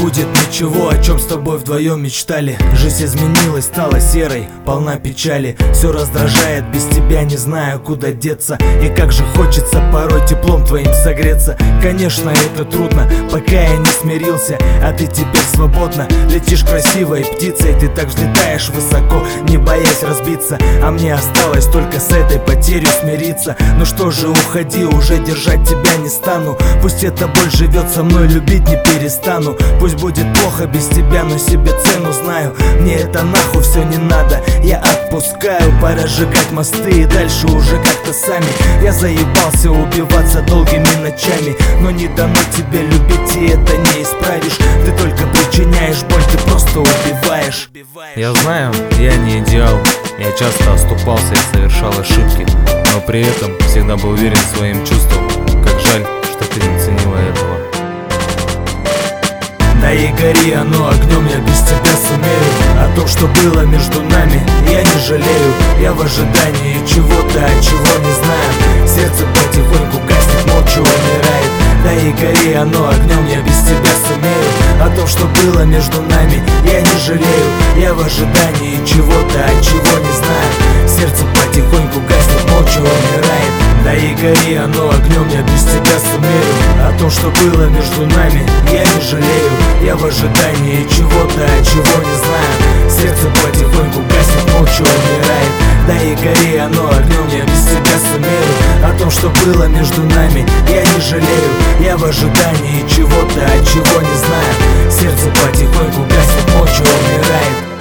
будет ничего, о чем с тобой вдвоем мечтали. Жизнь изменилась, стала серой, полна печали. Все раздражает, без тебя не знаю, куда деться. И как же хочется порой теплом твоим согреться. Конечно, это трудно, пока я не смирился. А ты теперь свободна, летишь красивой птицей. Ты так взлетаешь высоко, не боясь разбиться. А мне осталось только с этой потерей смириться. Ну что же, уходи, уже держать тебя не стану. Пусть эта боль живет со мной, любить не перестану. Пусть будет плохо без тебя, но себе цену знаю. Мне это нахуй все не надо, я отпускаю. Пора сжигать мосты и дальше уже как-то сами. Я заебался убиваться долгими ночами, но не дано тебе любить, и это не исправишь. Ты только причиняешь боль, ты просто убиваешь. Я знаю, я не идеал, я часто оступался и совершал ошибки, но при этом всегда был уверен своим чувствам. Как жаль, что ты не ценила этого. Да и гори оно огнем, я без тебя сумею. О том, что было между нами, я не жалею. Я в ожидании чего-то, а чего не знаю. Сердце потихоньку гаснет, молча умирает. Да и гори оно огнем, я без тебя сумею. О том, что было между нами, я не жалею. Я в ожидании чего-то, а чего не знаю. Сердце потихоньку гаснет, молча умирает. Да и гори оно огнем, я без тебя сумею. О том, что было между нами, я не жалею. Я в ожидании чего-то, а чего не знаю. Сердце потихоньку гаснет, молча умирает. Да и гори оно огнем, я без тебя сумею. О том, что было между нами, я не жалею. Я в ожидании чего-то, а чего не знаю. Сердце потихоньку гаснет, молча умирает.